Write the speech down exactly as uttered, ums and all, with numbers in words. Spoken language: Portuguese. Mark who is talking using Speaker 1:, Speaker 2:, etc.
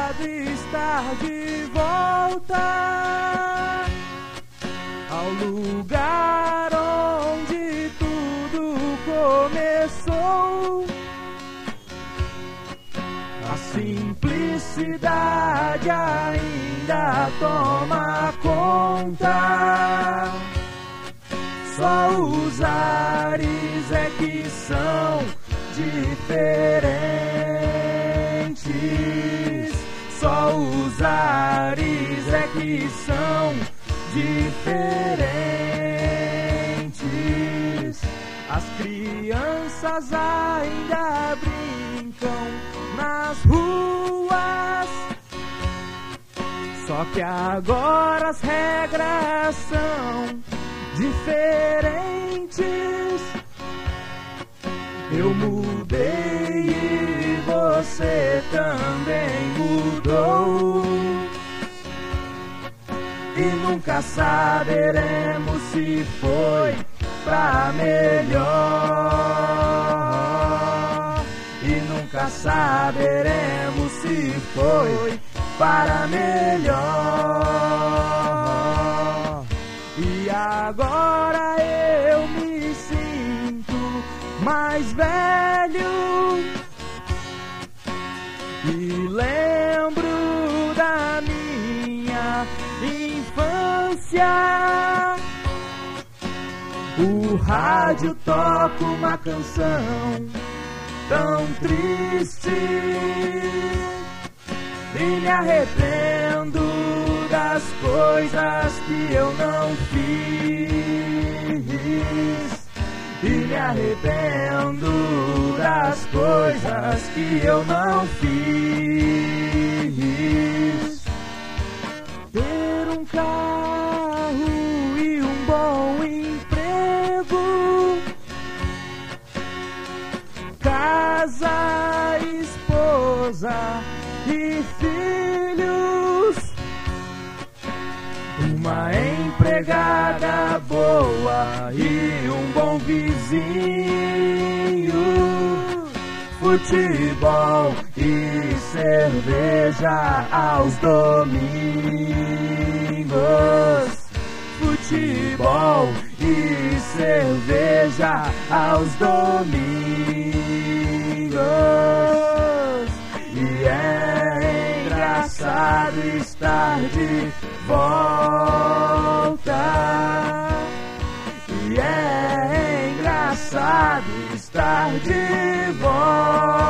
Speaker 1: engraçado estar de volta ao lugar onde tudo começou. A simplicidade ainda toma conta. Só os ares é que são diferentes. Só os ares é que são diferentes. As crianças ainda brincam nas ruas, só que agora as regras são diferentes. Eu mudei e você também mudou, e nunca saberemos se foi pra melhor. E nunca saberemos se foi para melhor. E agora eu me sinto mais velho e lembro da minha infância. O rádio toca uma canção tão triste e me arrependo das coisas que eu não fiz. E me arrependo das coisas que eu não fiz. Ter um carro e um bom emprego, casa, esposa e filhos, uma empregada boa e um bom vizinho, futebol e cerveja aos domingos, futebol e cerveja aos domingos. E é engraçado estar de volta. E é engraçado estar de volta.